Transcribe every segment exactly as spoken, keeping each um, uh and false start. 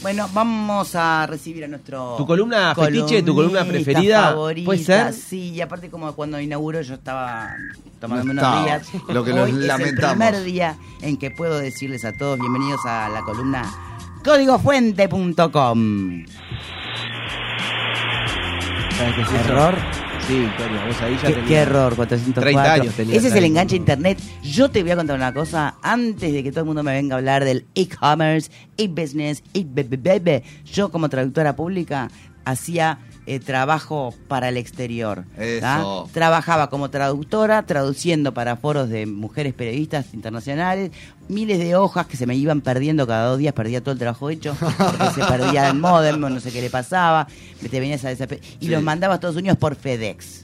Bueno, vamos a recibir a nuestro... ¿Tu columna fetiche, tu columna preferida? Favorita, ¿Puede ser? Sí, y aparte como cuando inauguro yo estaba tomándome No unos estaba, días. lo que Hoy nos es lamentamos. el primer día en que puedo decirles a todos bienvenidos a la columna código fuente punto com. ¿Sabes qué es eso? ¿Error? Sí, Victoria, vos ahí ya ¿Qué, tenías qué error? cuatrocientos cuatro. treinta años tenía. Ese es el ahí. enganche a internet. Yo te voy a contar una cosa antes de que todo el mundo me venga a hablar del e-commerce, e-business, e-bebebebe. Yo como traductora pública hacía eh, trabajo para el exterior. ¿tá? Eso. Trabajaba como traductora, traduciendo para foros de mujeres periodistas internacionales, miles de hojas que se me iban perdiendo cada dos días, perdía todo el trabajo hecho, porque se perdía el modem, no sé qué le pasaba, te venías a desesper- y Sí. los mandaba a Estados Unidos por FedEx.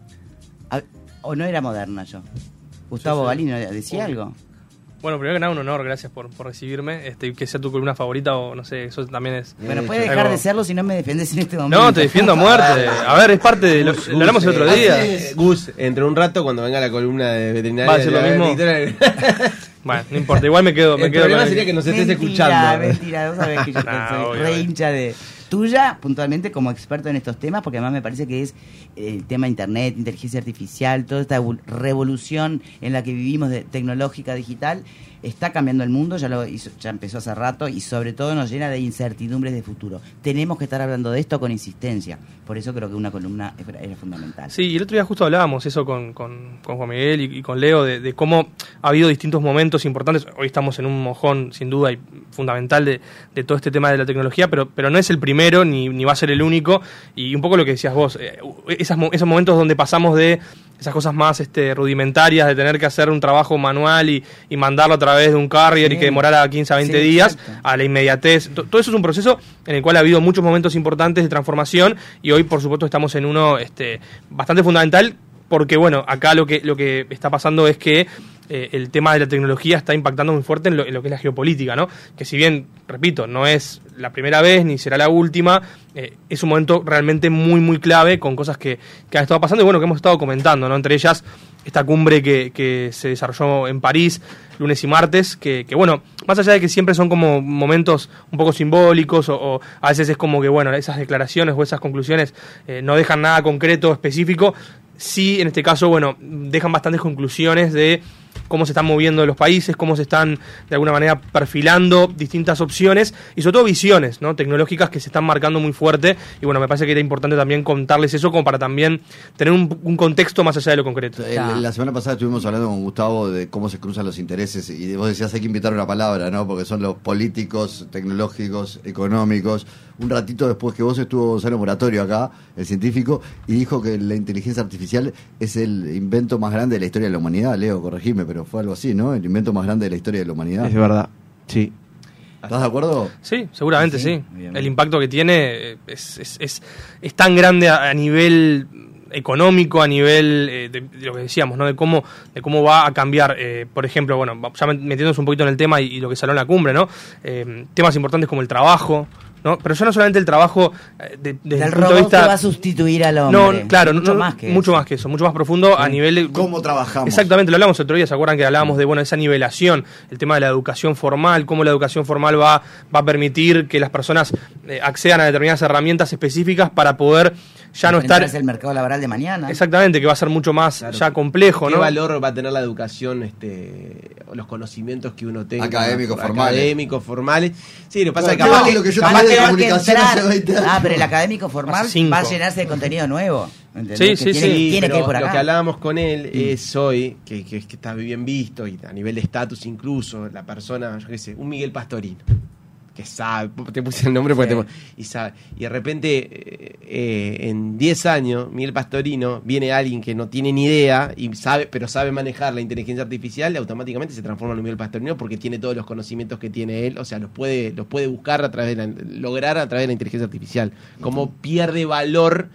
A- o no era Moderna yo. Gustavo Sí, sí. Galino decía Uy. algo. Bueno, primero que nada, un honor, gracias por, por recibirme. Este, que sea tu columna favorita o no sé, eso también es. Bueno, Eh, puede algo- dejar de serlo si no me defendés en este momento. No, te defiendo a muerte. A ver, es parte de. Lo, Gus, lo hablamos el Gus, otro eh, día. eh, Gus, entre un rato cuando venga la columna de veterinaria. ¿Va a decir lo de la mismo? Victoria- Bueno, no importa, igual me quedo. Me El quedo problema con el- sería que nos estés Mentira, escuchando. mentira, vos sabés que yo Nah, soy obvio, re obvio. hincha de tuya, puntualmente como experto en estos temas, porque además me parece que es eh, el tema de internet, inteligencia artificial, toda esta evo- revolución en la que vivimos de tecnológica, digital, está cambiando el mundo, ya lo hizo, ya empezó hace rato y sobre todo nos llena de incertidumbres de futuro. Tenemos que estar hablando de esto con insistencia, por eso creo que una columna era, era fundamental. Sí, y el otro día justo hablábamos eso con, con, con Juan Miguel y, y con Leo, de, de cómo ha habido distintos momentos importantes. Hoy estamos en un mojón, sin duda, y fundamental de, de todo este tema de la tecnología, pero, pero no es el primero ni, ni va a ser el único. Y un poco lo que decías vos, eh, esas, mo- esos momentos donde pasamos de esas cosas más este, rudimentarias, de tener que hacer un trabajo manual y, y mandarlo a través de un carrier Sí. y que demorara quince a veinte Sí, días, exacto. a la inmediatez. T- Todo eso es un proceso en el cual ha habido muchos momentos importantes de transformación y hoy, por supuesto, estamos en uno este, bastante fundamental porque, bueno, acá lo que, lo que está pasando es que eh, el tema de la tecnología está impactando muy fuerte en lo, en lo que es la geopolítica, ¿no? Que si bien, repito, no es la primera vez ni será la última, eh, es un momento realmente muy, muy clave con cosas que, que han estado pasando y, bueno, que hemos estado comentando, ¿no? Entre ellas, esta cumbre que, que se desarrolló en París lunes y martes, que, que bueno, más allá de que siempre son como momentos un poco simbólicos o, o a veces es como que, bueno, esas declaraciones o esas conclusiones eh, no dejan nada concreto, específico, sí, en este caso, bueno, dejan bastantes conclusiones de cómo se están moviendo los países, cómo se están de alguna manera perfilando distintas opciones y sobre todo visiones, ¿no? Tecnológicas que se están marcando muy fuerte y bueno, me parece que era importante también contarles eso como para también tener un, un contexto más allá de lo concreto. El- La semana pasada estuvimos hablando con Gustavo de cómo se cruzan los intereses y vos decías hay que inventar una palabra, ¿no? Porque son los políticos, tecnológicos, económicos. Un ratito después que vos estuvo Gonzalo Moratorio acá, el científico, y dijo que la inteligencia artificial es el invento más grande de la historia de la humanidad. Leo, corregime, pero fue algo así, ¿no? El invento más grande de la historia de la humanidad. Es verdad, sí. ¿Estás de acuerdo? Sí, seguramente Sí, sí. obviamente. El impacto que tiene eh, es, es, es, es tan grande a, a nivel económico, a nivel eh, de, de lo que decíamos, ¿no? De cómo, de cómo va a cambiar, eh, por ejemplo, bueno, ya metiéndonos un poquito en el tema y, y lo que salió en la cumbre, ¿no? Eh, temas importantes como el trabajo, ¿no? Pero ya no solamente el trabajo eh, de, desde Del el punto de robot vista que va a sustituir al hombre. no, claro, mucho no, más que mucho eso. más que eso, mucho más profundo a nivel de ¿Cómo trabajamos? Exactamente, lo hablamos el otro día, ¿se acuerdan que hablábamos de bueno esa nivelación, el tema de la educación formal, cómo la educación formal va, va a permitir que las personas eh, accedan a determinadas herramientas específicas para poder ya no estar... Es el mercado laboral de mañana. Exactamente, que va a ser mucho más Claro. ya complejo, ¿Qué ¿no? valor va a tener la educación, este, o los conocimientos que uno tenga? Académicos, formales. Académicos, formales. Sí, lo que pasa es que Claro, capaz que que- lo que yo Capaz tenía de que va a comunicación entrar- hace veinte años. Ah, pero el académico formal Hace cinco. va a llenarse de contenido nuevo. ¿entendés? Sí, Que sí, tiene, sí, tiene que pero ir por lo acá. que hablábamos con él es hoy, que, que, que está bien visto, y a nivel de estatus incluso, la persona, yo qué sé, un Miguel Pastorín, que sabe, te puse el nombre porque Sí. te, y sabe, y de repente eh, eh, en diez años, Miguel Pastorino, viene alguien que no tiene ni idea, y sabe, pero sabe manejar la inteligencia artificial, y automáticamente se transforma en un Miguel Pastorino porque tiene todos los conocimientos que tiene él, o sea, los puede, los puede buscar a través de la, lograr a través de la inteligencia artificial. Como pierde valor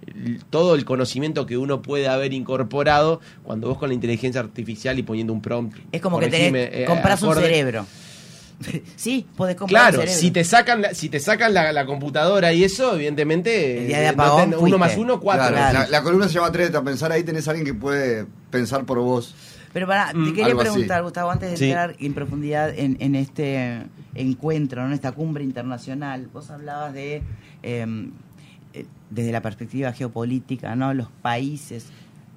todo el conocimiento que uno puede haber incorporado cuando vos con la inteligencia artificial y poniendo un prompt. Es como que corregime, tenés, eh, compras un acorde. cerebro. Sí, podés comprar Claro, un cerebro. si te sacan la, si te sacan la, la computadora y eso, evidentemente El día de eh, apagón uno fuiste. más uno, cuatro. Claro, Claro. La, la columna se llama Atrévete a pensar, ahí tenés a alguien que puede pensar por vos. Pero para, te Mm, quería algo así. preguntar, Gustavo, antes de Sí. entrar en profundidad en, en este encuentro, ¿no? En esta cumbre internacional, vos hablabas de, eh, eh, desde la perspectiva geopolítica, ¿no? Los países.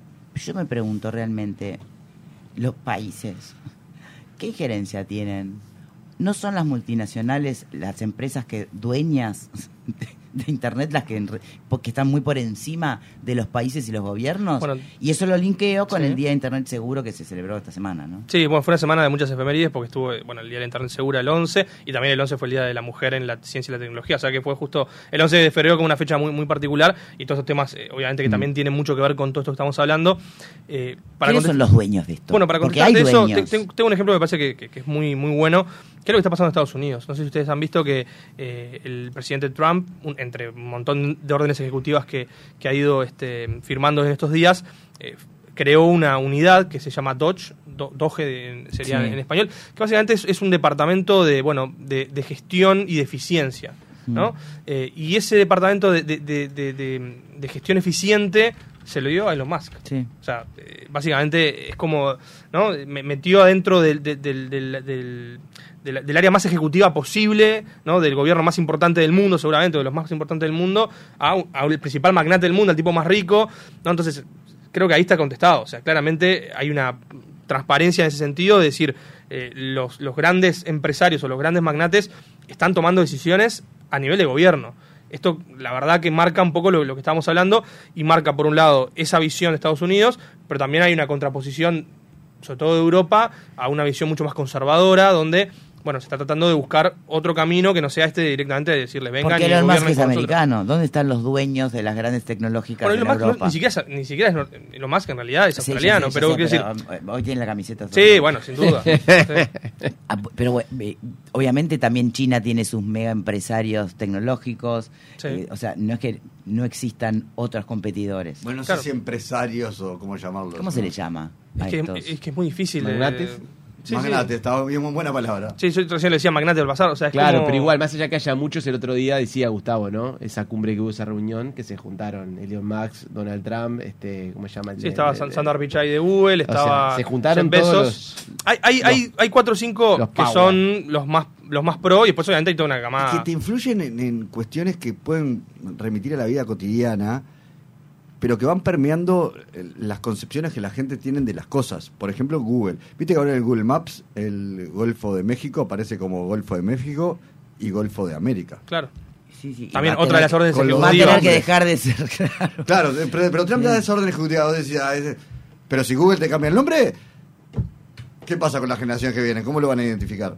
Yo me pregunto realmente, los países, ¿qué injerencia tienen? ¿No son las multinacionales, las empresas que dueñas de, de Internet las que en re- porque están muy por encima de los países y los gobiernos? Bueno, y eso lo linkeo con sí. el Día de Internet Seguro que se celebró esta semana, ¿no? Sí, bueno, fue una semana de muchas efemérides porque estuvo, bueno, el Día de la Internet Segura el once y también el once fue el Día de la Mujer en la Ciencia y la Tecnología, o sea que fue justo el once de febrero como una fecha muy muy particular y todos estos temas, eh, obviamente que Mm. también tienen mucho que ver con todo esto que estamos hablando. Eh, para ¿Quiénes contest- son los dueños de esto? Bueno, para porque hay contestarte eso, dueños. te- te- tengo un ejemplo que me parece que, que- que es muy muy bueno. ¿Qué es lo que está pasando en Estados Unidos? No sé si ustedes han visto que eh, el presidente Trump, un- entre un montón de órdenes ejecutivas que, que ha ido este, firmando en estos días, eh, creó una unidad que se llama DOGE, Do- DOGE de- sería Sí. en español, que básicamente es, es un departamento de, bueno, de, de gestión y de eficiencia, ¿no? Mm. Eh, y ese departamento de, de- de- de- de- de gestión eficiente se lo dio a Elon Musk. Sí. O sea, eh, básicamente es como, ¿no? Me metió adentro del, del, del, del, del- del- del área más ejecutiva posible, ¿no? Del gobierno más importante del mundo, seguramente, de los más importantes del mundo, a, un- a el principal magnate del mundo, al tipo más rico, ¿no? Entonces, creo que ahí está contestado. O sea, claramente hay una transparencia en ese sentido de decir, eh, los, los grandes empresarios o los grandes magnates están tomando decisiones a nivel de gobierno. Esto, la verdad, que marca un poco lo, lo que estábamos hablando y marca, por un lado, esa visión de Estados Unidos, pero también hay una contraposición, sobre todo de Europa, a una visión mucho más conservadora, donde, bueno, se está tratando de buscar otro camino que no sea este directamente de decirle, vengan Porque y Elon Musk gobiernen es con nosotros. americano. ¿Dónde están los dueños de las grandes tecnológicas Bueno, de Elon la Musk no- Europa? ni siquiera es, ni siquiera es nor- Elon Musk en realidad es Sí, australiano, yo sé, yo pero sé, quiero decir... pero, eh, hoy tiene la camiseta. Sí, bueno, sin duda. Sí. Ah, pero bueno, eh, obviamente también China tiene sus mega empresarios tecnológicos. Sí. eh, o sea, no es que no existan otros competidores. Bueno, no Claro. sé si empresarios o cómo llamarlos. ¿Cómo se le llama a Es que, estos? es que es muy difícil. eh, ¿Magnates? sí, Magnate, sí. estaba bien, muy buena palabra. Sí, yo recién le decía magnate del pasar, o sea, es Claro, como- pero igual, más allá que haya muchos, el otro día decía Gustavo, ¿no? Esa cumbre que hubo, esa reunión, que se juntaron Elon Musk, Donald Trump, este, ¿cómo se llama? El Sí, de- estaba de- San- de- Sundar Pichai de Google, O sea, estaba se juntaron Jeff todos Bezos. hay, hay, hay, hay cuatro o cinco los que power. son los más los más pro y después obviamente hay toda una camada. Que te influyen en, en cuestiones que pueden remitir a la vida cotidiana, pero que van permeando eh, las concepciones que la gente tiene de las cosas. Por ejemplo, Google. Viste que ahora en el Google Maps el Golfo de México aparece como Golfo de México y Golfo de América. Claro. Sí, sí, y También va a otra de tener las órdenes con los Va a dos tener nombres. que dejar de ser, claro. Claro, eh, pero, pero Trump da esa orden ejecutiva. Vos decís, ah, ese- pero si Google te cambia el nombre, ¿qué pasa con las generaciones que vienen? ¿Cómo lo van a identificar?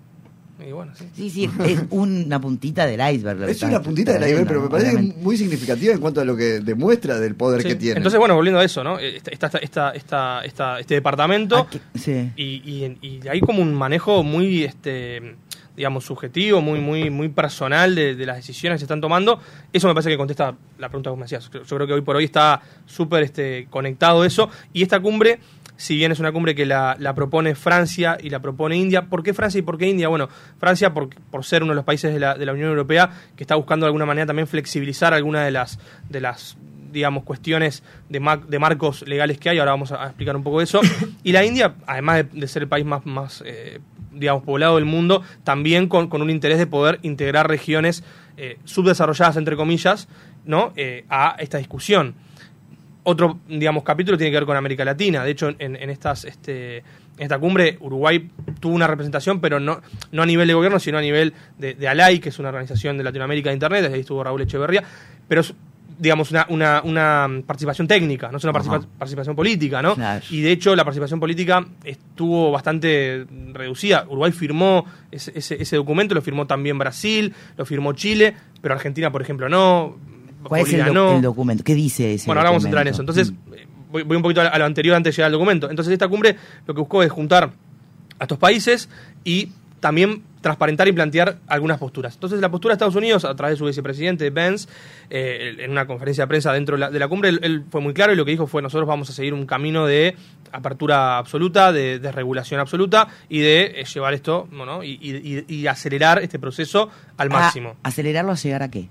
Y bueno, sí. Sí, sí, es una puntita del iceberg. lo que Es estás una puntita de la iceberg, pero me parece obviamente. muy significativa en cuanto a lo que demuestra del poder Sí. que tiene. Entonces, bueno, volviendo a eso, ¿no? Está, está, está, está, está este departamento Ah, que- sí. y, y, y hay como un manejo muy, este, digamos, subjetivo, muy, muy, muy personal de, de las decisiones que se están tomando. Eso me parece que contesta la pregunta que vos me hacías. Yo creo que hoy por hoy está súper este, conectado eso. Y esta cumbre, si bien es una cumbre que la, la propone Francia y la propone India, ¿por qué Francia y por qué India? Bueno, Francia por, por ser uno de los países de la, de la Unión Europea que está buscando de alguna manera también flexibilizar alguna de las, de las digamos, cuestiones de, ma- de marcos legales que hay. Ahora vamos a, a explicar un poco eso. Y la India, además de, de ser el país más, más eh, digamos, poblado del mundo, también con, con un interés de poder integrar regiones eh, subdesarrolladas, entre comillas, ¿no? eh, a esta discusión. Otro, digamos, capítulo tiene que ver con América Latina. De hecho, en, en estas, este, en esta cumbre, Uruguay tuvo una representación, pero no, no a nivel de gobierno, sino a nivel de, de ALAI, que es una organización de Latinoamérica de Internet. Desde ahí estuvo Raúl Echeverría. Pero es, digamos, una, una, una participación técnica, no es una participa- Ajá. participación política, ¿no? Claro. Y de hecho, la participación política estuvo bastante reducida. Uruguay firmó ese, ese, ese documento, lo firmó también Brasil, lo firmó Chile, pero Argentina, por ejemplo, no. ¿Cuál es el, Bolivia doc- no. el documento? ¿Qué dice ese Bueno, ahora vamos a entrar en eso. documento? Entonces, eh, voy, voy un poquito a lo anterior antes de llegar al documento. Entonces, esta cumbre lo que buscó es juntar a estos países y también transparentar y plantear algunas posturas. Entonces, la postura de Estados Unidos, a través de su vicepresidente, Vance, eh, en una conferencia de prensa dentro de la, de la cumbre, él, él fue muy claro y lo que dijo fue: nosotros vamos a seguir un camino de apertura absoluta, de desregulación absoluta y de eh, llevar esto, bueno, y, y- y- y acelerar este proceso al máximo. Ah, ¿acelerarlo a llegar a qué?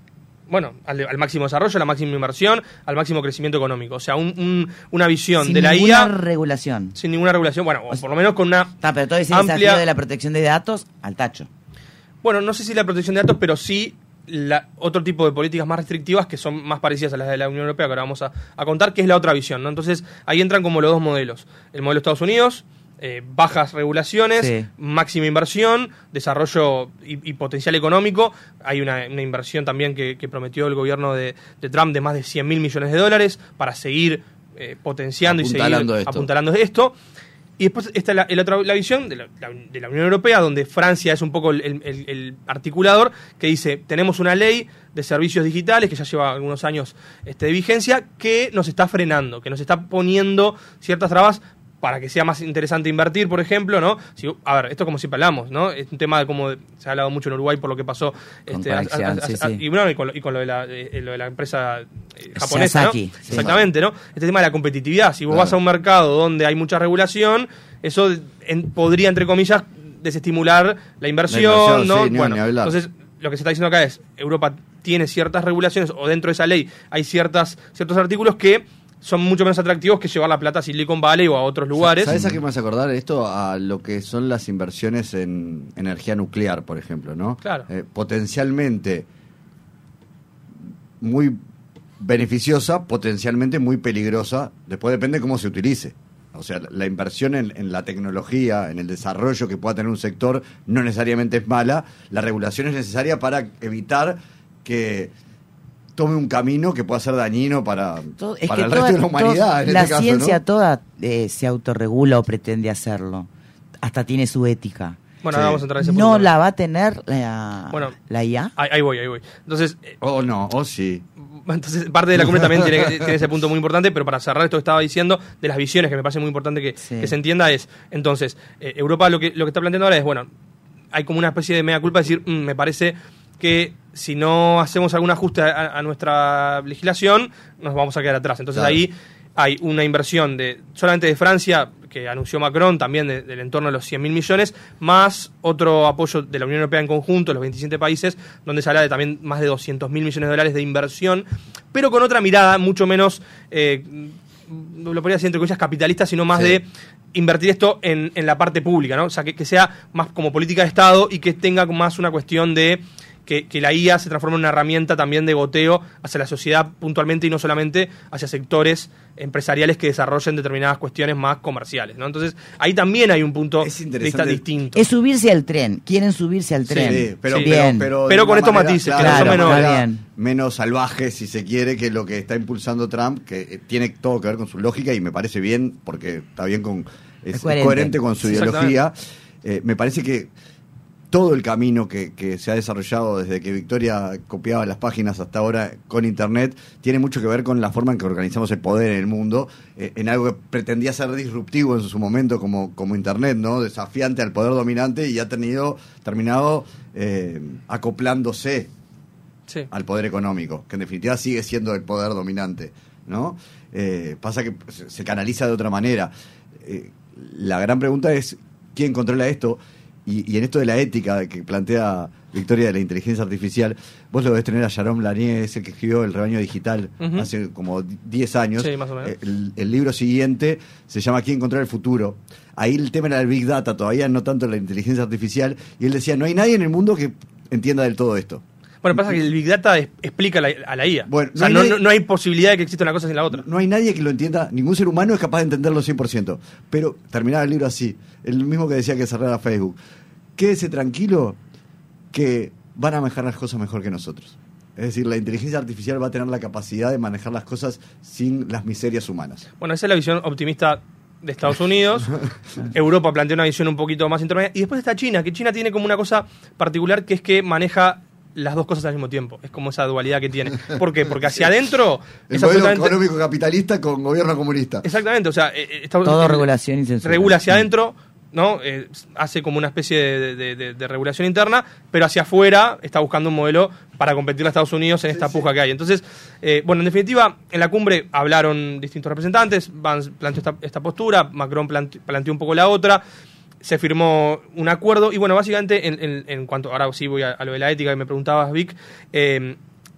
bueno, al, al máximo desarrollo, a la máxima inversión, al máximo crecimiento económico. O sea, un, un, una visión sin de la ninguna I A... regulación. Sin ninguna regulación. Bueno, o por lo menos con una Está, pero todo ese amplia... desafío de la protección de datos al tacho. Bueno, no sé si la protección de datos, pero sí la, otro tipo de políticas más restrictivas que son más parecidas a las de la Unión Europea, que ahora vamos a, a contar, que es la otra visión, ¿no? Entonces, ahí entran como los dos modelos. El modelo de Estados Unidos, eh, bajas regulaciones, Sí. máxima inversión, desarrollo y, y potencial económico. Hay una, una inversión también que, que prometió el gobierno de, de Trump de más de cien mil millones de dólares para seguir eh, potenciando y seguir Apuntalando esto. apuntalando esto. Y después está la, la otra la visión de la, la, de la Unión Europea, donde Francia es un poco el, el, el articulador, que dice, tenemos una ley de servicios digitales que ya lleva algunos años este, de vigencia, que nos está frenando, que nos está poniendo ciertas trabas para que sea más interesante invertir, por ejemplo, ¿no? Si, a ver, esto como siempre hablamos, ¿no? Es un tema de cómo se ha hablado mucho en Uruguay por lo que pasó. Este, a, a, a, sí, a, sí. Y, bueno, y, con lo, y con lo de la, eh, lo de la empresa eh, japonesa, ¿no? Sasaki, sí. Exactamente, ¿no? Este tema de la competitividad. Si vos Claro. vas a un mercado donde hay mucha regulación, eso en, podría, entre comillas, desestimular la inversión, La inversión, ¿no? sí, ni- bueno, ni hablar. entonces lo que se está diciendo acá es, Europa tiene ciertas regulaciones, o dentro de esa ley hay ciertas ciertos artículos que son mucho menos atractivos que llevar la plata a Silicon Valley o a otros lugares. ¿Sabes a qué me hace acordar esto? A lo que son las inversiones en energía nuclear, por ejemplo, ¿no? Claro. Eh, potencialmente muy beneficiosa, potencialmente muy peligrosa, después depende cómo se utilice. O sea, la inversión en, en la tecnología, en el desarrollo que pueda tener un sector, no necesariamente es mala. La regulación es necesaria para evitar que tome un camino que pueda ser dañino para, Todo- es para que el toda- resto de la humanidad. toda- en la este caso, ciencia ¿no? toda eh, se autorregula o pretende hacerlo. Hasta tiene su ética. Bueno, Sí. ahora vamos a entrar en ese punto. ¿No también. la va a tener la, Bueno. la I A? Ahí, ahí voy, ahí voy. Entonces, eh, Oh, no, oh, sí. entonces parte de la cumbre también tiene, tiene ese punto muy importante, pero para cerrar esto que estaba diciendo, de las visiones, que me parece muy importante que, Sí. que se entienda, es, entonces, eh, Europa lo que, lo que está planteando ahora es, bueno, hay como una especie de mea culpa, de decir, "Mm, me parece que si no hacemos algún ajuste a, a nuestra legislación, nos vamos a quedar atrás". Entonces Claro. ahí hay una inversión de solamente de Francia, que anunció Macron, también de- del entorno de los cien mil millones, más otro apoyo de la Unión Europea en conjunto, los veintisiete países, donde se habla de también más de doscientos mil millones de dólares de inversión, pero con otra mirada mucho menos, eh, lo podría decir entre comillas, capitalista, sino más Sí. de invertir esto en, en la parte pública, ¿no? O sea, que, que sea más como política de Estado y que tenga más una cuestión de que, que la I A se transforme en una herramienta también de goteo hacia la sociedad puntualmente y no solamente hacia sectores empresariales que desarrollen determinadas cuestiones más comerciales, ¿no? Entonces, ahí también hay un punto Es de interesante. vista distinto. Es subirse al tren. Quieren subirse al tren. Sí, pero, Sí. pero, Bien. pero, de Pero con una estos manera, matices, que claro, no son de una menores. manera Bien. menos salvaje, si se quiere, que lo que está impulsando Trump, que eh, tiene todo que ver con su lógica y me parece bien, porque está bien con es, Es coherente. coherente con su Sí, ideología. Eh, me parece que todo el camino que, que se ha desarrollado desde que Victoria copiaba las páginas hasta ahora con Internet tiene mucho que ver con la forma en que organizamos el poder en el mundo, eh, en algo que pretendía ser disruptivo en su momento como, como Internet, ¿no? Desafiante al poder dominante, y ha tenido terminado eh, acoplándose Sí. al poder económico, que en definitiva sigue siendo el poder dominante, ¿no? Eh, pasa que se, se canaliza de otra manera. Eh, la gran pregunta es, ¿quién controla esto? Y, y en esto de la ética que plantea Victoria de la inteligencia artificial, vos lo debes tener a Jerome Lanier, ese que escribió El rebaño digital Ujú. hace como diez años. Sí, más o menos. El, el libro siguiente se llama ¿Quién controla el futuro? Ahí el tema era el Big Data, todavía no tanto la inteligencia artificial, y él decía, no hay nadie en el mundo que entienda del todo esto. Bueno, pasa que el Big Data es- explica la- a la I A. Bueno, o sea, no no, hay no, nadie- no hay posibilidad de que exista una cosa sin la otra. No hay nadie que lo entienda, ningún ser humano es capaz de entenderlo cien por ciento. Pero terminaba el libro así, el mismo que decía que cerrara Facebook. Quédese tranquilo que van a manejar las cosas mejor que nosotros. Es decir, la inteligencia artificial va a tener la capacidad de manejar las cosas sin las miserias humanas. Bueno, esa es la visión optimista de Estados Unidos. Europa plantea una visión un poquito más intermedia. Y después está China, que China tiene como una cosa particular, que es que maneja las dos cosas al mismo tiempo. Es como esa dualidad que tiene. ¿Por qué? Porque hacia adentro El es modelo absolutamente... económico capitalista con gobierno comunista. Exactamente, o sea, eh, eh, Estados- Todo eh, regulación y censura. regula hacia adentro, ¿no? Eh, hace como una especie de, de- de- de regulación interna, pero hacia afuera está buscando un modelo para competir a Estados Unidos en esta puja que hay. Entonces, eh, bueno, en definitiva, en la cumbre hablaron distintos representantes, Vance planteó esta, esta postura, Macron plante- planteó un poco la otra, se firmó un acuerdo, y bueno, básicamente, en, en- en cuanto, ahora sí voy a, a lo de la ética que me preguntabas, Vic, eh,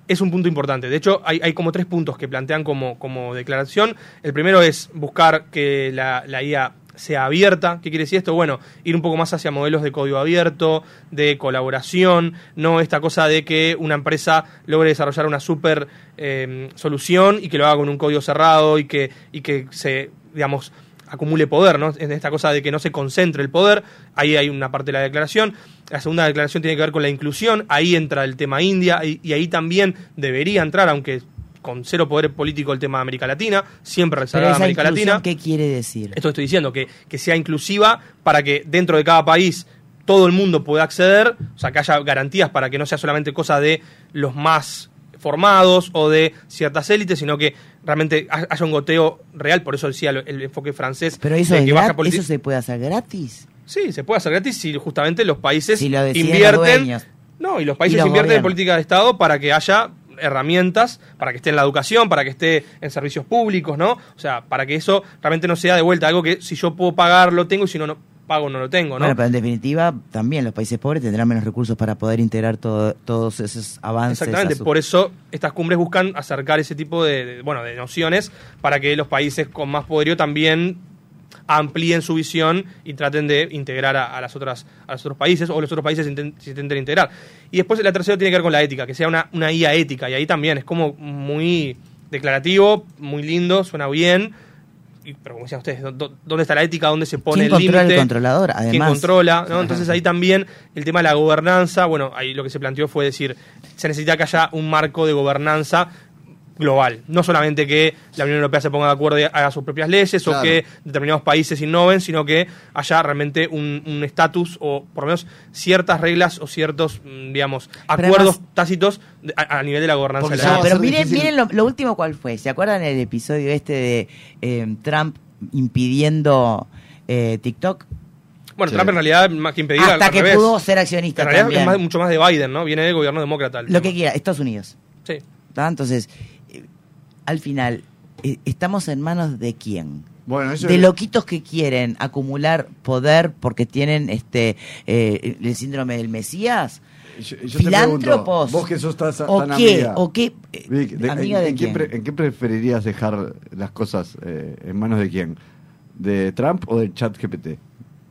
es un punto importante. De hecho, hay, hay como tres puntos que plantean como, como declaración. El primero es buscar que la, la I A sea abierta. ¿Qué quiere decir esto? Bueno, ir un poco más hacia modelos de código abierto, de colaboración, no esta cosa de que una empresa logre desarrollar una super eh, solución y que lo haga con un código cerrado y que, y que se, digamos, acumule poder, ¿no? En esta cosa de que no se concentre el poder. Ahí hay una parte de la declaración. La segunda declaración tiene que ver con la inclusión. Ahí entra el tema India y, y ahí también debería entrar, aunque con cero poder político, el tema de América Latina, siempre rezagada América Latina. ¿Qué quiere decir? Esto estoy diciendo, que, que sea inclusiva para que dentro de cada país todo el mundo pueda acceder, o sea, que haya garantías para que no sea solamente cosa de los más formados o de ciertas élites, sino que realmente haya un goteo real. Por eso decía el, el enfoque francés. Pero eso, de es que baja grat- ¿eso se puede hacer gratis? Sí, se puede hacer gratis si justamente los países Si lo deciden invierten. los dueños. No, y los países Y los invierten en gobiernos. política de Estado para que haya herramientas, para que esté en la educación, para que esté en servicios públicos, ¿no? O sea, para que eso realmente no sea de vuelta algo que si yo puedo pagar lo tengo y si no, no pago no lo tengo, ¿no? Bueno, pero en definitiva también los países pobres tendrán menos recursos para poder integrar todo, todos esos avances. Exactamente, a su- por eso estas cumbres buscan acercar ese tipo de, de, bueno, de nociones para que los países con más poderío también amplíen su visión y traten de integrar a, a las otras a los otros países, o los otros países se intent- se intenten integrar. Y después la tercera tiene que ver con la ética, que sea una, una I A ética, y ahí también es como muy declarativo, muy lindo, suena bien, y, pero como decían ustedes, ¿dó- ¿dónde está la ética? ¿Dónde se pone ¿Quién el límite? controla el controlador? Además. ¿Quién controla? ¿no? Entonces ahí también el tema de la gobernanza, bueno, ahí lo que se planteó fue decir, se necesita que haya un marco de gobernanza global, no solamente que la Unión Europea se ponga de acuerdo y haga sus propias leyes, Claro. o que determinados países innoven, sino que haya realmente un un estatus o por lo menos ciertas reglas o ciertos, mm, digamos, acuerdos además- tácitos de- a, a nivel de la gobernanza Porque de ya la va No, a pero ser miren, difícil. miren lo, lo último cuál fue. ¿Se acuerdan el episodio este de eh, Trump impidiendo eh, TikTok? Bueno, Sí. Trump en realidad, más que impedir, Hasta al que revés. pudo ser accionista En realidad también. es más- mucho más de Biden, ¿no? Viene del gobierno demócrata. el Lo tema. que quiera, Estados Unidos. Sí. ¿Tá? Entonces, eh, al final, eh, ¿estamos en manos de quién? Bueno, eso De es- loquitos que quieren acumular poder porque tienen este eh, el síndrome del Mesías. Yo, yo te Filántropos. pregunto, vos que sos tan, ¿O tan qué? amiga, ¿O qué? eh, Vic, de- ¿Amiga en, de en quién? qué pre- ¿en qué preferirías dejar las cosas eh, en manos de quién? ¿De Trump o del chat G P T? ¿Y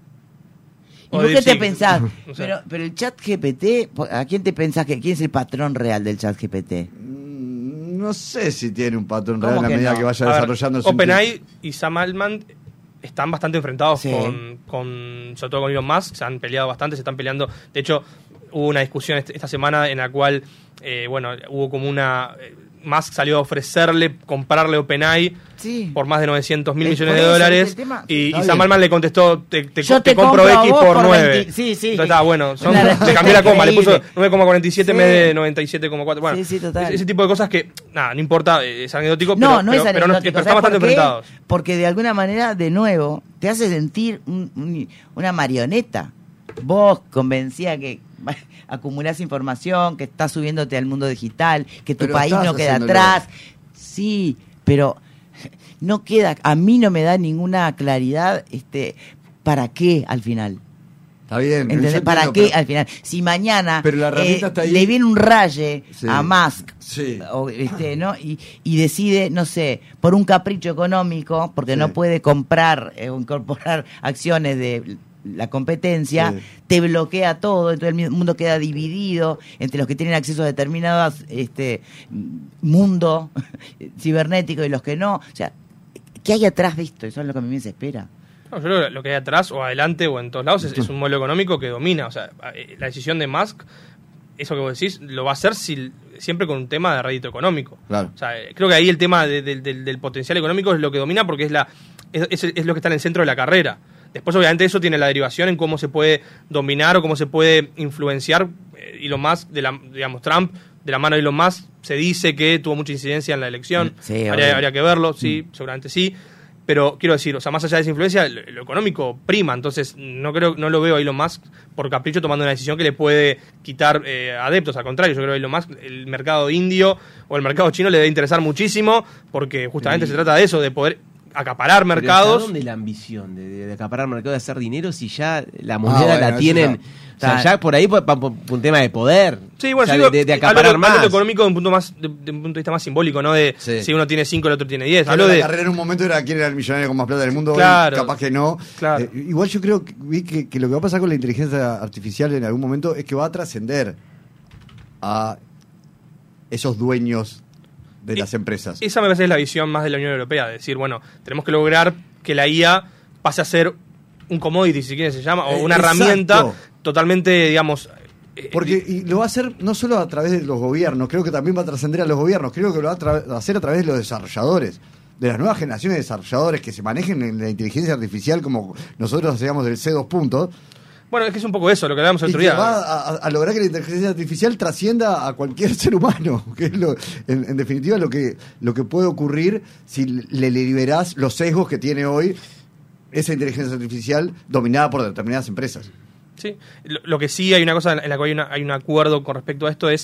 O vos de- qué te sí, pensás? o sea. pero, pero el chat G P T, ¿a quién te pensás que quién es el patrón real del chat G P T? Mm, No sé si tiene un patrón ¿Cómo real a que medida no? que vaya A ver, desarrollándose. OpenAI y Sam Altman están bastante enfrentados Sí. con, con, sobre todo con Elon Musk, se han peleado bastante, se están peleando. De hecho, hubo una discusión este- esta semana en la cual, eh, bueno, hubo como una... eh, Musk salió a ofrecerle comprarle OpenAI Sí. por más de novecientos mil Es millones por de eso, dólares, ¿viste el tema? y, y Está Sam bien. Altman le contestó, te, te, Yo te te compro compro a X vos por por nueve. veinte. Sí, sí. Entonces está bueno, son- Una le respuesta cambió la coma, le puso increíble. nueve coma cuarenta y siete en Sí. vez de noventa y siete coma cuatro. Bueno, Sí, sí, total. ese, ese tipo de cosas que, nada, no importa, eh, es anecdótico, No, pero, no pero, es pero, no- anecdótico. pero ¿Sabes están bastante por qué? enfrentados. Porque de alguna manera, de nuevo, te hace sentir un- un- una marioneta. Vos convencía que acumulás información, que estás subiéndote al mundo digital, que tu Pero país estás no queda haciéndolo. atrás. Sí, pero no queda, a mí no me da ninguna claridad este para qué al final. Está bien. ¿Entendés? yo ¿Para entiendo, qué al final? Si mañana Pero la herramienta eh, está ahí. le viene un raye Sí. a Musk Sí. o, este, ¿no? y, y decide, no sé, por un capricho económico, porque Sí. no puede comprar eh, o incorporar acciones de la competencia, Sí. te bloquea todo, entonces el mundo queda dividido entre los que tienen acceso a determinados este, mundo cibernético y los que no. O sea, ¿qué hay atrás de esto? Eso es lo que a mí me desespera. No, yo creo que lo que hay atrás o adelante o en todos lados es, es un modelo económico que domina. O sea, eh, la decisión de Musk, eso que vos decís, lo va a hacer si, siempre con un tema de rédito económico. Claro. O sea, eh, creo que ahí el tema de- de- del, del potencial económico es lo que domina porque es, la, es, es- es lo que está en el centro de la carrera. Después, obviamente, eso tiene la derivación en cómo se puede dominar o cómo se puede influenciar. eh, Elon Musk, de la, digamos, Trump, de la mano de Elon Musk, se dice que tuvo mucha incidencia en la elección. Sí, habría, obvio. habría que verlo, sí, seguramente sí. Pero quiero decir, o sea, más allá de esa influencia, lo, lo económico prima. Entonces, no creo, no lo veo a Elon Musk por capricho tomando una decisión que le puede quitar eh, adeptos. Al contrario, yo creo que Elon Musk, el mercado indio o el mercado chino le debe interesar muchísimo, porque justamente Sí. se trata de eso, de poder acaparar Pero mercados. ¿hasta dónde la ambición de, de, de acaparar mercado, de hacer dinero, si ya la moneda bueno, la tienen? eso O sea, ya por ahí por, por, por un tema de poder. Sí, bueno, o sea, yo digo, de, de, de hablo acaparar de- más. hablo de económico de un punto más de, de un punto de vista más simbólico, ¿no? De Sí. si uno tiene cinco, el otro tiene diez. Claro, Hablo la de carrera en un momento era quién era el millonario con más plata del mundo, Claro. hoy capaz que no. Claro. Eh, igual yo creo que, vi que, que lo que va a pasar con la inteligencia artificial en algún momento es que va a trascender a esos dueños de las empresas. Esa me parece que es la visión más de la Unión Europea, de decir, bueno, tenemos que lograr que la I A pase a ser un commodity, si quieren se llama, o Eh, una exacto. herramienta totalmente, digamos... eh, Porque y lo va a hacer no solo a través de los gobiernos, creo que también va a trascender a los gobiernos, creo que lo va a, tra- a hacer a través de los desarrolladores, de las nuevas generaciones de desarrolladores que se manejen en la inteligencia artificial como nosotros hacíamos del C dos puntos, Bueno, es que es un poco eso, lo que hablábamos el y otro que día. va a, a lograr que la inteligencia artificial trascienda a cualquier ser humano, que es lo, en, en definitiva lo que, lo que puede ocurrir si le liberás los sesgos que tiene hoy esa inteligencia artificial dominada por determinadas empresas. Sí, lo, lo que sí hay una cosa en la que hay, una, hay un acuerdo con respecto a esto es,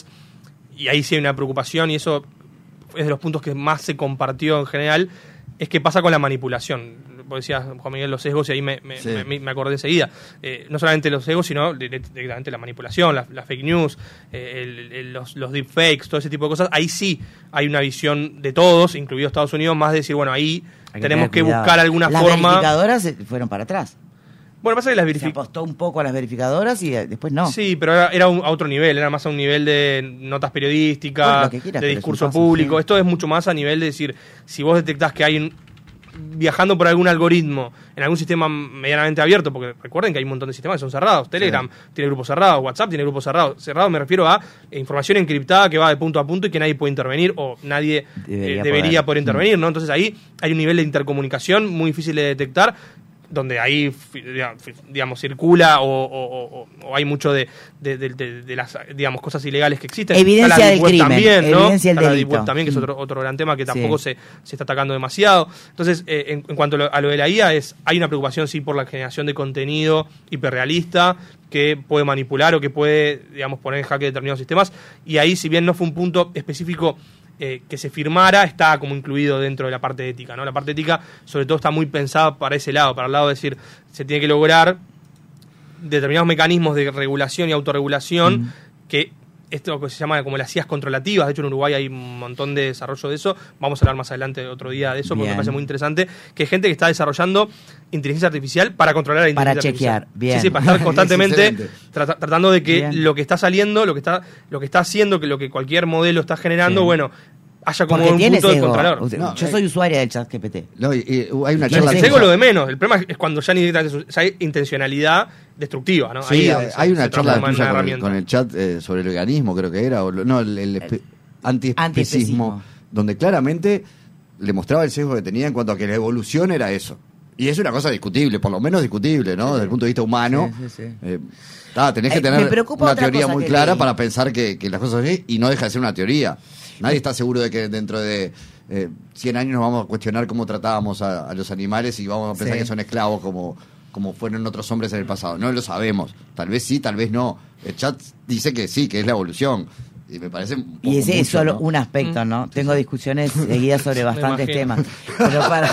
y ahí sí hay una preocupación, y eso es de los puntos que más se compartió en general, es que pasa con la manipulación. Vos decías, Juan Miguel, los sesgos, y ahí me, me, Sí. me, me acordé enseguida. Eh, no solamente los sesgos, sino direct- directamente la manipulación, la, la fake news, eh, el- el- los, los deepfakes, todo ese tipo de cosas. Ahí sí hay una visión de todos, incluido Estados Unidos, más de decir, bueno, ahí Hay tenemos tener que cuidado. buscar alguna Las forma... verificadoras se fueron para atrás. Bueno, pasa que las Se verificadoras... apostó un poco a las verificadoras y eh, después no. Sí, pero era, era un- a otro nivel, era más a un nivel de notas periodísticas, Bueno, lo que quieras, de pero es discurso un paso, público. sí. Esto es mucho más a nivel de decir, si vos detectás que hay un, viajando por algún algoritmo en algún sistema medianamente abierto, porque recuerden que hay un montón de sistemas que son cerrados. Telegram tiene grupos cerrados, WhatsApp tiene grupos cerrados. Cerrado me refiero a información encriptada que va de punto a punto y que nadie puede intervenir o nadie Debería eh, debería poder. poder intervenir, ¿no? Entonces ahí hay un nivel de intercomunicación muy difícil de detectar, donde ahí fi- digamos circula o, o- o- o hay mucho de, de, de- de- de las digamos cosas ilegales que existen. Evidencia Está la del Deep Web crimen, también, ¿no? evidencia del Está la Deep delito. Web también, que es Mm. otro, otro gran tema que Sí. tampoco se, se está atacando demasiado. Entonces, eh, en, en cuanto a lo, a lo de la I A, es hay una preocupación sí por la generación de contenido hiperrealista que puede manipular o que puede, digamos, poner en jaque determinados sistemas. Y ahí, si bien no fue un punto específico eh, que se firmara, está como incluido dentro de la parte ética, ¿no? La parte ética, sobre todo, está muy pensada para ese lado, para el lado de decir, se tiene que lograr determinados mecanismos de regulación y autorregulación Mm. que esto que se llama como las I As controlativas. De hecho, en Uruguay hay un montón de desarrollo de eso. Vamos a hablar más adelante otro día de eso, porque Bien. me parece muy interesante. Que hay gente que está desarrollando inteligencia artificial para controlar la Para inteligencia chequear, artificial. bien. Sí, sí, para estar constantemente Excelente. trata- tratando de que Bien. lo que está saliendo, lo que está, lo que está haciendo, que lo que cualquier modelo está generando, Sí. bueno, haya como Porque un tiene punto de sesgo. controlador. Usted- No, Yo eh, soy usuaria del chat G P T. No, y- y hay una Tiene charla El sesgo sesgo es lo de menos. El problema es cuando ya, ni directamente- ya hay intencionalidad destructiva, ¿no? Sí, Ahí es hay, donde se- hay una se charla transforma en tuya una con el, herramienta. con el chat eh, sobre el veganismo, creo que era, o lo- no, el, el espe- antiespecismo, Antiespecismo. donde claramente le mostraba el sesgo que tenía en cuanto a que la evolución era eso. Y es una cosa discutible, por lo menos discutible, ¿no? Desde el punto de vista humano. Sí, sí, sí. Eh, ah, tenés que Eh, tener me preocupa una otra teoría cosa muy que clara leí. para pensar que, que las cosas son así, y no deja de ser una teoría. Nadie está seguro de que dentro de eh, cien años nos vamos a cuestionar cómo tratábamos a, a los animales y vamos a pensar Sí. que son esclavos como, como fueron otros hombres en el pasado. No lo sabemos. Tal vez sí, tal vez no. El chat dice que sí, que es la evolución. Y me parece un poco Y ese es mucho, solo ¿no? un aspecto, ¿no? Tengo discusiones seguidas sobre Me bastantes imagino. temas. Pero para.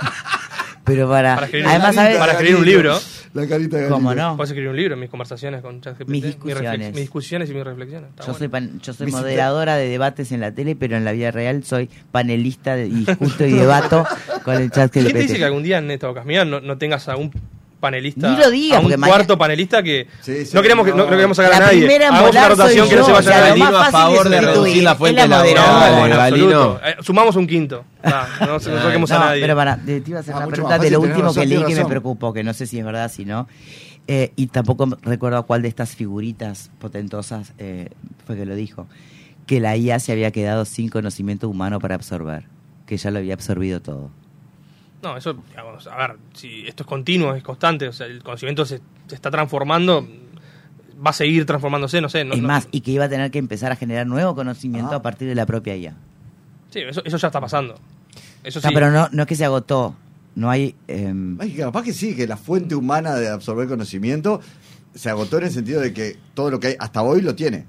Pero para. Para escribir- además, La ¿sabes? carita Para de escribir un Galito. libro. La carita de ¿Cómo Galito. no? Puedes escribir un libro, mis conversaciones con ChatGPT. Mis reflex- discusiones. mis discusiones y mis reflexiones. Está Yo bueno. soy, pan- yo soy Visita- moderadora de debates en la tele, pero en la vida real soy panelista de, y discuto y debato con el chat que ¿Quién te dice que algún día en esta ocasión no, no tengas a un panelista, Ni lo digas, a un porque mañana- cuarto panelista que Sí, sí, no queremos que no, no. no queremos sacar a La nadie? primera en Hagamos una volar soy rotación que no yo, se o vaya sea, a lo nadie. más Galino a fácil favor es de sustituir, reducir la es fuente la de la moderadora. No, en Galino. absoluto. Eh, sumamos un quinto. Ah, no, no saquemos a No, nadie. pero para, te te iba a hacer Ah, una mucho pregunta más de lo fácil, último tenés que razón, leí que tenés me razón. preocupó, que no sé si es verdad, si no. Eh, y tampoco recuerdo a cuál de estas figuritas potentosas eh, fue que lo dijo. Que la I A se había quedado sin conocimiento humano para absorber. Que ya lo había absorbido todo. No, eso, digamos, a ver, si esto es continuo, es constante, o sea, el conocimiento se, se está transformando, va a seguir transformándose, no sé. No, es no- más, y que iba a tener que empezar a generar nuevo conocimiento Ah. a partir de la propia I A. Sí, eso, eso ya está pasando. Eso O sea, sí. pero no, no es que se agotó. No hay... em, Ay, capaz que sí, que la fuente humana de absorber conocimiento se agotó en el sentido de que todo lo que hay hasta hoy lo tiene.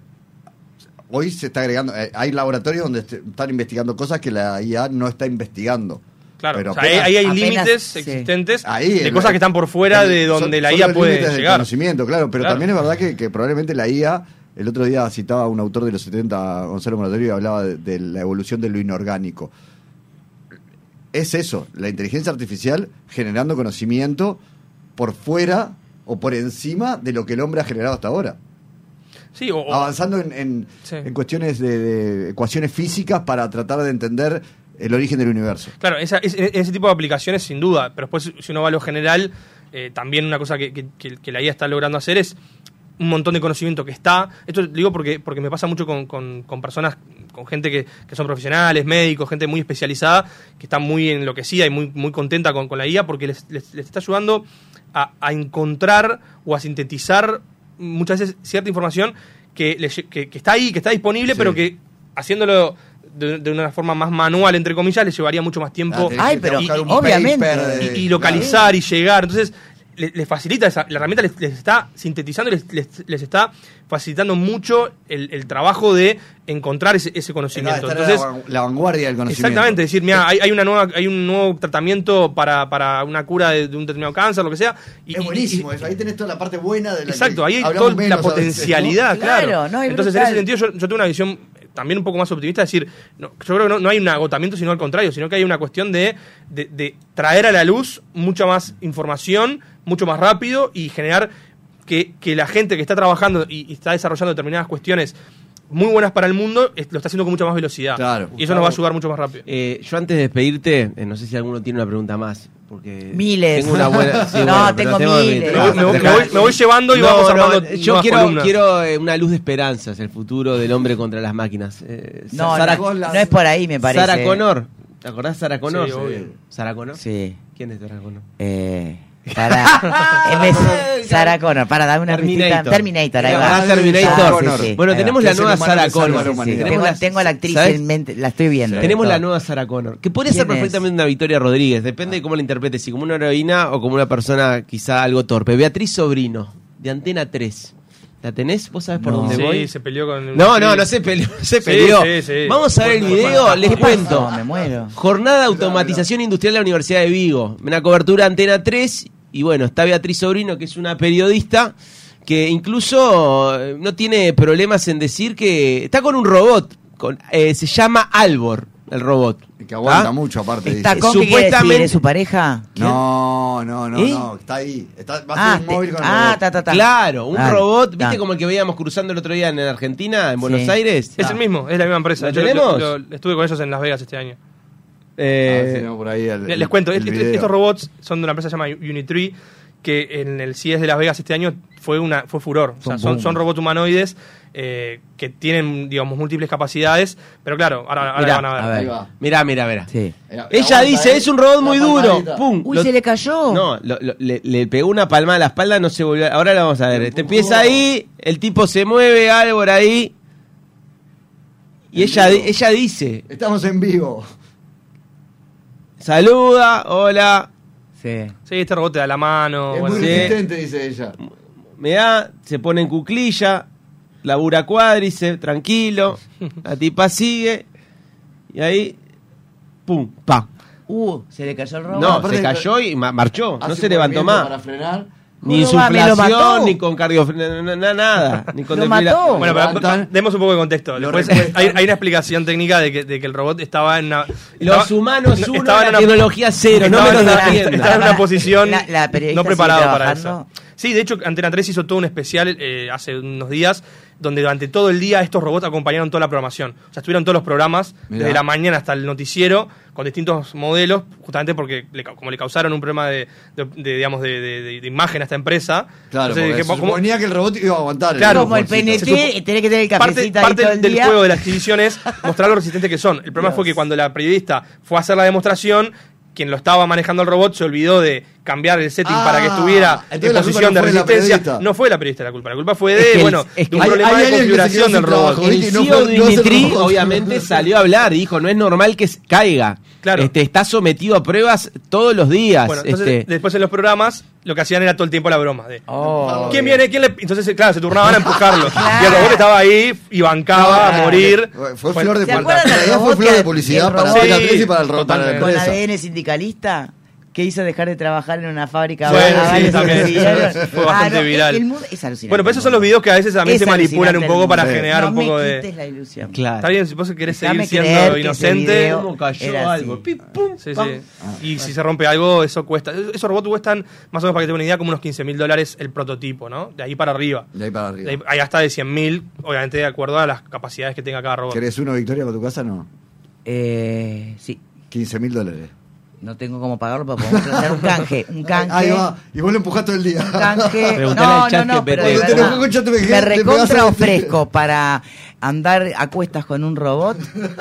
Hoy se está agregando, eh, hay laboratorios donde est- están investigando cosas que la I A no está investigando. Claro, Pero o sea, ahí, apenas- ahí hay apenas- límites sí. existentes Ahí, de el- cosas que están por fuera el- de donde son- la son I A los puede límites del llegar. conocimiento, claro, pero Claro. también es verdad que, que probablemente la I A, el otro día citaba a un autor de los setenta, Gonzalo Moratorio, y hablaba de, de la evolución de lo inorgánico. Es eso, la inteligencia artificial generando conocimiento por fuera o por encima de lo que el hombre ha generado hasta ahora. Sí, o, o- Avanzando en, en, Sí. en cuestiones de, de ecuaciones físicas para tratar de entender el origen del universo. Claro, esa, ese, ese tipo de aplicaciones sin duda, pero después si uno va a lo general, eh, también una cosa que, que- que- que la I A está logrando hacer es un montón de conocimiento que está, esto lo digo porque, porque me pasa mucho con, con- con personas, con gente que, que son profesionales, médicos, gente muy especializada, que está muy enloquecida y muy, muy contenta con, con la I A porque les, les- les está ayudando a, a encontrar o a sintetizar muchas veces cierta información que, le lle- que, que está ahí, que está disponible, Sí. pero que haciéndolo de, de una forma más manual, entre comillas, le llevaría mucho más tiempo. Ah, Ay, tenés que pero buscar un obviamente. paper de- y, y localizar y llegar. Entonces, le- les facilita, esa, la herramienta les, les está sintetizando, les, les, les está facilitando mucho el, el trabajo de encontrar ese, ese conocimiento. Está en Entonces, la, van- la vanguardia del conocimiento. exactamente, decir, mira, hay, hay una nueva, hay un nuevo tratamiento para, para una cura de, de un determinado cáncer, lo que sea. Y, Es y- buenísimo y- eso, ahí tenés toda la parte buena de la Exacto, que ahí hay hablamos toda menos la a veces, potencialidad, ¿no? claro. Claro, no, es Entonces, brutal. en ese sentido, yo, yo tengo una visión también un poco más optimista, es decir, no, yo creo que no, no hay un agotamiento, sino al contrario, sino que hay una cuestión de, de, de traer a la luz mucha más información, mucho más rápido y generar que, que la gente que está trabajando y, y está desarrollando determinadas cuestiones muy buenas para el mundo, es- lo está haciendo con mucha más velocidad. Claro. Y eso nos va a ayudar mucho más rápido. Eh, yo antes de despedirte, eh, no sé si alguno tiene una pregunta más. Porque Miles. Tengo una buena. sí, No, bueno, pero tengo miles. tengo- Me voy- me voy- Dejá- me voy- me voy llevando y No, vamos no, armando Yo nuevas quiero, columnas. quiero eh, una luz de esperanzas, el futuro del hombre contra las máquinas. Eh, No, Sarah, no, no es por ahí, me parece. Sarah Connor. ¿Te acordás de Sarah Connor? Sí, obvio. ¿Sarah Connor? Sí. ¿Quién es Sarah Connor? Eh, para. en vez- Sarah Connor, para dar una pistita. Terminator. Terminator, ahí ¿Te va. acordás de Terminator? Ah, sí, sí, Bueno, ahí va. tenemos Que la es el nueva humano Sarah que salva a la Connor. Sí, sí, humanidad. tengo, la- tengo a la actriz ¿sabes? en mente, la estoy viendo. Tenemos la Todo. nueva Sarah Connor, que podría ser ¿Quién es? perfectamente una Victoria Rodríguez, depende de cómo la interpretes, si como una heroína o como una persona quizá algo torpe. Beatriz Sobrino, de Antena tres. ¿La tenés? ¿Vos sabés por No. dónde Sí, voy? se peleó con... No, no, no se peleó, no se Sí, peleó. sí, sí. Vamos a ver el Bueno, video, bueno, les ¿Qué cuento. pasó? Me muero. Jornada de automatización industrial de la Universidad de Vigo. Una cobertura Antena tres. Y bueno, está Beatriz Sobrino, que es una periodista que incluso eh, no tiene problemas en decir que está con un robot. Con, eh, se llama Albor, el robot. Y que aguanta ¿Ah? mucho, aparte. ¿Está dice. con qué quiere decir? Supuestamente- ¿Es su pareja? No, no, no, ¿Eh? no, está ahí. Está, va a Ah, ser un móvil te- con el ah, robot. ta, ta, ta. Claro, un Ah, robot, ¿viste ta. como el que veíamos cruzando el otro día en Argentina, en Buenos Sí. Aires? Es el mismo, es la misma empresa. ¿Lo Yo tenemos? lo- lo- estuve con ellos en Las Vegas este año. A ver si Eh, tenemos por ahí el- Les el- cuento, el est- est- video. estos robots son de una empresa llamada Unitree, que en el C E S de Las Vegas este año fue una fue furor. O sea, Son son, boom. son robots humanoides eh, que tienen, digamos, múltiples capacidades, pero claro, ahora, ahora Mirá, van a ver. a ver. Ahí va. mirá, mirá, mirá. Sí. Eh, Ella aguanta, dice, eh. es un robot La muy duro. palmadita. Pum. Uy, lo- se le cayó. No, lo- lo- le, le pegó una palmada a la espalda, no se volvió. Ahora la vamos a ver. Te empieza ahí, el tipo se mueve, algo por ahí. Y En ella, vivo. ella dice, Estamos en vivo. saluda, hola, Sí. Sí, este robot te da la mano. es bueno, muy sí. resistente, dice ella. me da, se pone en cuclilla, labura cuádriceps, tranquilo. La tipa sigue. Y ahí, pum, pa. Uh, se le cayó el robot. No, aparte- se cayó y ma- marchó. No Hace se un levantó movimiento más. Para frenar. Ni ¿Cómo va? ¿Me lo mató? insuflación, ni con cardio... na- na- na- nada. Ni con Lo defibra- mató. Bueno, pero Levantan, demos un poco de contexto. lo Después, recuestan. hay, hay una explicación técnica de que, de que el robot estaba en una. Los estaba- humanos no, uno, estaba la en una- tecnología cero, no estaba me en lo una- defiendan. estaba en una posición La- la periodista no preparado sigue para trabajando. eso. Sí, de hecho, Antena tres hizo todo un especial eh, hace unos días donde durante todo el día estos robots acompañaron toda la programación. O sea, estuvieron todos los programas, Mirá. desde la mañana hasta el noticiero, con distintos modelos, justamente porque le ca- como le causaron un problema de, de- de, digamos, de, de- de- de imagen a esta empresa. Claro, entonces porque dije, se ¿cómo- suponía que el robot iba a aguantar. Claro, Como el robotcito. P N T, tenés que tener el parte, cafecito ahí parte todo el del día. juego de la adquisición es mostrar lo resistentes que son. El problema fue que cuando la periodista fue a hacer la demostración, quien lo estaba manejando el robot se olvidó de cambiar el setting Ah, para que estuviera entonces en la posición culpa de no fue de la resistencia. periodista. No fue la periodista la culpa, la culpa fue Es de, que el- bueno, es de un que- problema hay- hay de alguien que se configuración quedó del sin robot. trabajo. El Y no C E O fue- de no es el Dimitri robot. obviamente salió a hablar y dijo, no es normal que caiga. Claro. Este, está sometido a pruebas todos los días. Bueno, entonces este, después en los programas lo que hacían era todo el tiempo la broma de Oh. ¿quién viene? ¿Quién le...? Entonces, claro, se turnaban a empujarlo. Y el robot estaba ahí y bancaba a morir. Fue Fue- flor de ¿Se publicidad. acuerdan del Fue robot flor que- de publicidad el para robot- la actriz y para el ro- para la Totalmente. Con empresa. A D N sindicalista, que hizo dejar de trabajar en una fábrica. Bueno, a sí, varios también. auxiliares. Fue bastante Ah, no, viral. el mundo es alucinante. Bueno, pero esos son los videos que a veces también Es se manipulan un alucinante poco el para mundo. generar no un poco me de... quites la ilusión. Claro. Está bien, si vos querés seguir Déjame creer siendo que ese inocente... video ¿Cómo cayó era algo? así. Pim, pum, Sí, pam. sí. Y si se rompe algo, eso cuesta. Esos robots cuestan, más o menos para que tengan una idea, como unos quince mil dólares el prototipo, ¿no? De ahí para arriba. De ahí para arriba. De ahí, hay hasta de cien mil, obviamente de acuerdo a las capacidades que tenga cada robot. ¿Querés uno, Victoria, para tu casa? No. Eh, sí. quince mil dólares. No tengo cómo pagarlo, pero podemos hacer un canje. Un canje. Ahí va. Y vos lo empujás todo el día. Un canje. Preguntale No, al chat no, no, G P T. pero de Cuando te verdad, enojas con chat G P T, me te pegas recontra al- ofrezco para andar a cuestas con un robot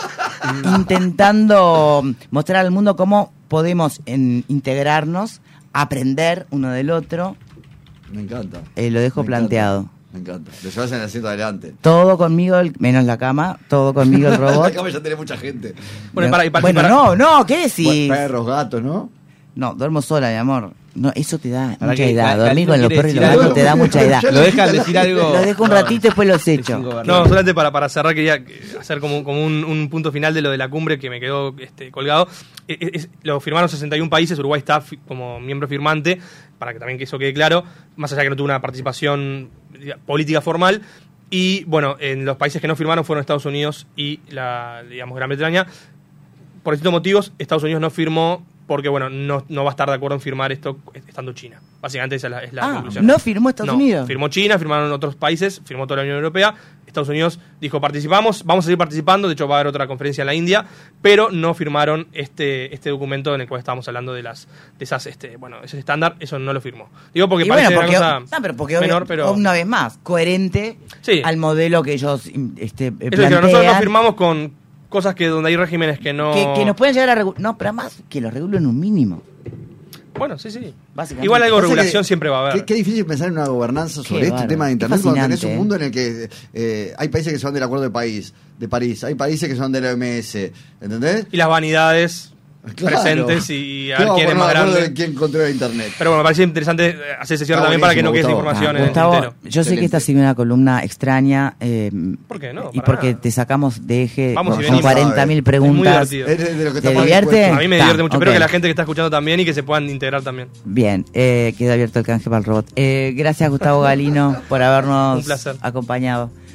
intentando mostrar al mundo cómo podemos en- integrarnos, aprender uno del otro. Me encanta. Eh, lo dejo Me planteado. encanta. Me encanta. Lo llevas en el asiento adelante. Todo conmigo, el- menos la cama, todo conmigo el robot. Acá ya tenés mucha gente. Bueno, y para- y para- bueno y para- no, no, ¿qué decís? Perros, gatos, ¿no? No, duermo sola, mi amor. No, eso te da Para mucha que edad. Gal- Dormir Galito con los quiere perros y los decir gatos algo. te da mucha edad. Lo dejan decir algo. Lo dejo un ratito y después los echo. No, solamente para, para cerrar quería hacer como, como un, un punto final de lo de la cumbre que me quedó este, colgado. Es- es- lo firmaron sesenta y un países, Uruguay está fi- como miembro firmante, para que también que eso quede claro, más allá que no tuvo una participación diga, política formal. Y bueno, en los países que no firmaron fueron Estados Unidos y la, digamos, Gran Bretaña. Por distintos motivos, Estados Unidos no firmó porque, bueno, no, no va a estar de acuerdo en firmar esto estando China. Básicamente esa es la, es la Ah, conclusión. ¿no firmó Estados No, Unidos? firmó China, firmaron otros países, firmó toda la Unión Europea. Estados Unidos dijo participamos, vamos a seguir participando, de hecho va a haber otra conferencia en la India, pero no firmaron este este documento en el cual estábamos hablando de las de esas este bueno ese estándar, eso no lo firmó. Digo porque Y parece bueno, porque, una cosa no, pero porque menor, obvio- pero una vez más, coherente Sí. al modelo que ellos este, es decir, plantean. nosotros no firmamos con cosas que donde hay regímenes que no que, que nos pueden llegar a regular. No, pero además que los regulen un mínimo. Bueno, sí, sí. Básicamente. Igual algo de Pasa regulación que- siempre va a haber. Qué, qué difícil pensar en una gobernanza sobre Qué este bárbaro. tema de Qué Internet cuando tenés fascinante, un mundo en el que eh, hay países que se van del acuerdo de país, de París, hay países que son de la O M S, ¿entendés? Y las vanidades Claro. presentes y a ¿Qué ver vamos quién a es más ponernos de acuerdo grande. de quién controla Internet? Pero bueno, me parece interesante eh, hacer ese cierre Está también para que no quede esa buenísimo, información Gustavo. en el Gustavo, tintero. yo sé que esta ha sido una columna extraña eh, ¿Por qué no? y Para porque nada. te sacamos de eje Vamos y con venimos. cuarenta mil Es muy preguntas. divertido. Es de lo que ¿Te está más divierte? dispuesto. A mí me Está, divierte mucho. ok. Espero que la gente que está escuchando también y que se puedan integrar también. Bien, eh, queda abierto el canje para el robot. Eh, gracias Gustavo Galino por habernos Un placer. acompañado.